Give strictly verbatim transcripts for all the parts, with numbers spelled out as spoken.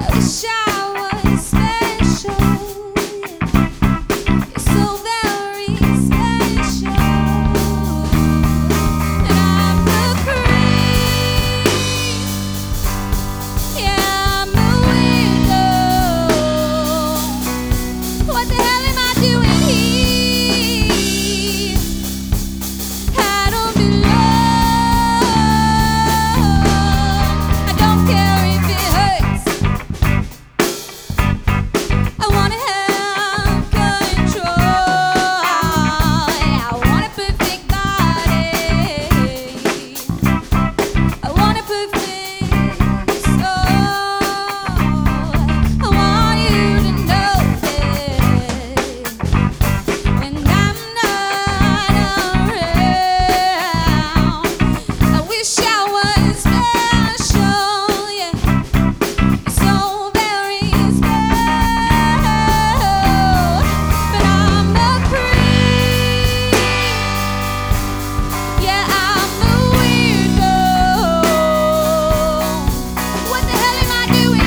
wish I was special. You're so very special. And I'm the creep. Yeah, I'm a weirdo. What the hell am I doing here? I don't belong. I don't care if it hurts. I wanna have control. I want a perfect body. I want a perfect soul. I want you to know that when I'm not around, I wish I was special. Yeah, you're so very special. But I'm a creep. Yeah, I'm a weirdo. What the hell am I doing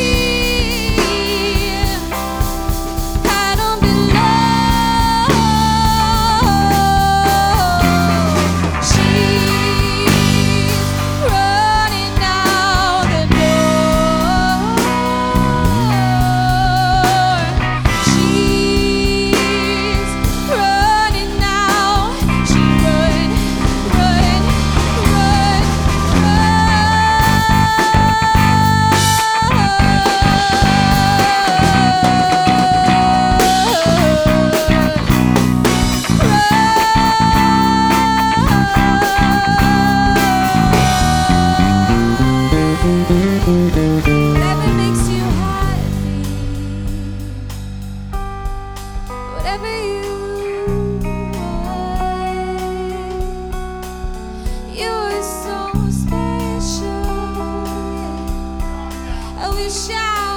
here? I don't belong. She's running out the door. She's running now. She run, run, run, Whatever makes you happy, whatever you want. You're so special. I wish I